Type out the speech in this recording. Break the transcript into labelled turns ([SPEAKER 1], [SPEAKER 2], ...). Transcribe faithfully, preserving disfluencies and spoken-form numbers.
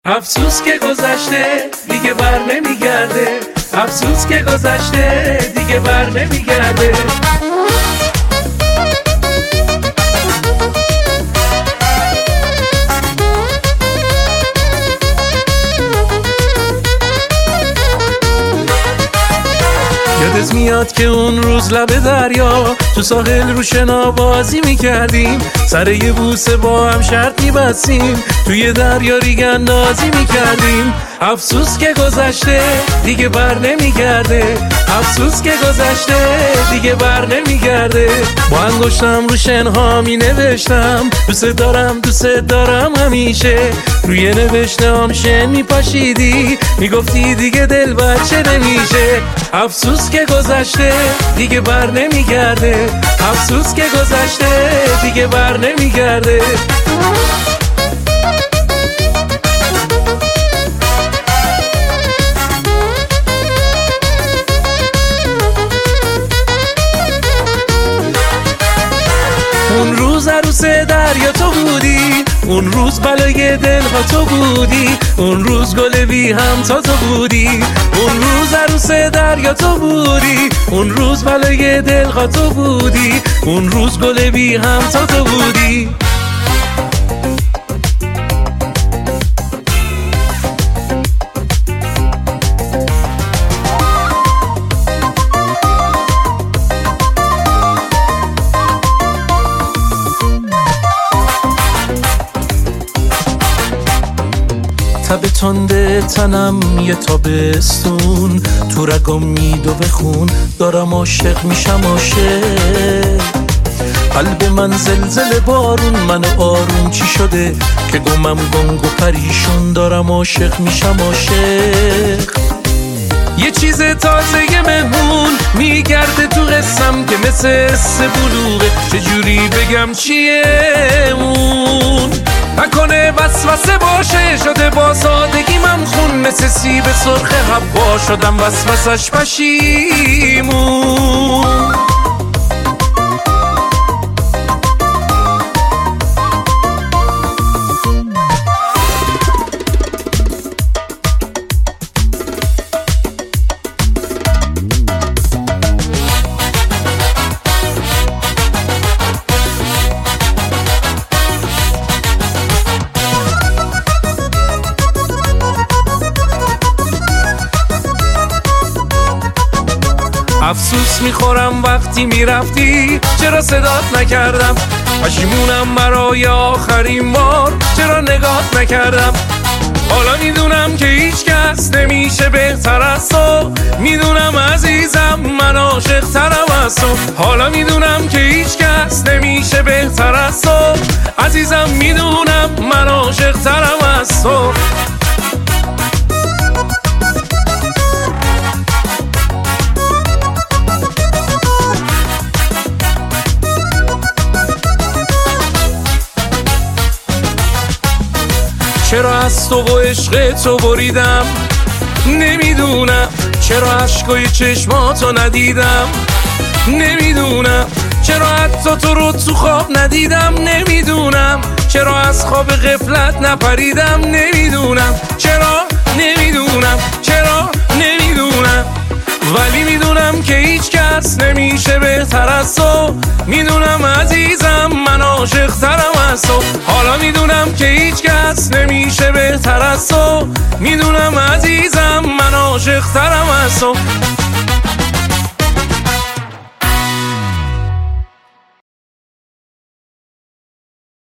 [SPEAKER 1] افسوس که گذشته دیگه بر نمیگرده، افسوس که گذشته دیگه بر نمیگرده. یادت میاد که اون روز لب دریا تو ساحل رو شنا بازی میکردیم، سر یه بوسه با هم شرط میبستیم، توی دریا ریگ اندازی میکردیم. افسوس که گذشته دیگه بر نمیگرده، افسوس که گذشته دیگه بر نمیگرده. با انگشتم رو شنها می نوشتم دوست دارم دوست دارم همیشه، روی نوشتم شن می پاشیدی میگفتی دیگه دل بچه نمیشه. افسوس که گذشته دیگه بر نمیگرده، افسوس که گذشته دیگه بر نمیگرده. اون روز عروس دریا تو بودی، اون روز بلای دلها تو بودی، اون روز گل بی هم تا تو بودی، اون روز عروس دریا تو بودی، اون روز بلای دلها تو بودی، اون روز گل بی هم تا تو بودی. تب تنده تنم یه تابستون تو رگم میدو بخون، دارم عاشق میشم عاشق. قلب من زلزله بارون، من آروم چی شده که گمم گنگ و پریشون، دارم عاشق میشم عاشق. یه چیز تازه مهمون میگرده تو قسم که مثل حس بلوغه، چجوری بگم چیه اون؟ نکنه وسوسه باشه شده با سادگی من خون، مثل سیب سرخ حبا شدم وسوسش پشیمون. افسوس میخورم وقتی میرفتی چرا صدات نکردم، پشیمونم برای آخرین بار چرا نگات نکردم. حالا میدونم که هیچ کس نمیشه بهتر از تو، میدونم عزیزم من عاشق ترم از تو. حالا میدونم که هیچ کس نمیشه بهتر از تو، عزیزم میدونم من عاشق ترم از تو. چرا از تو و عشق تو بریدم نمیدونم، چرا عشقای چشماتو ندیدم نمیدونم، چرا حتی تو رو تو خواب ندیدم نمیدونم، چرا از خواب غفلت نپریدم نمیدونم، چرا نمیدونم، چرا نمیدونم. ولی میدونم که هیچ کس نمیشه بهتر از تو، میدونم عزیزم من عاشق ترم از تو. حالا میدونم که هیچ کس نمیشه بهتر از تو، میدونم عزیزم من عاشق ترم از تو.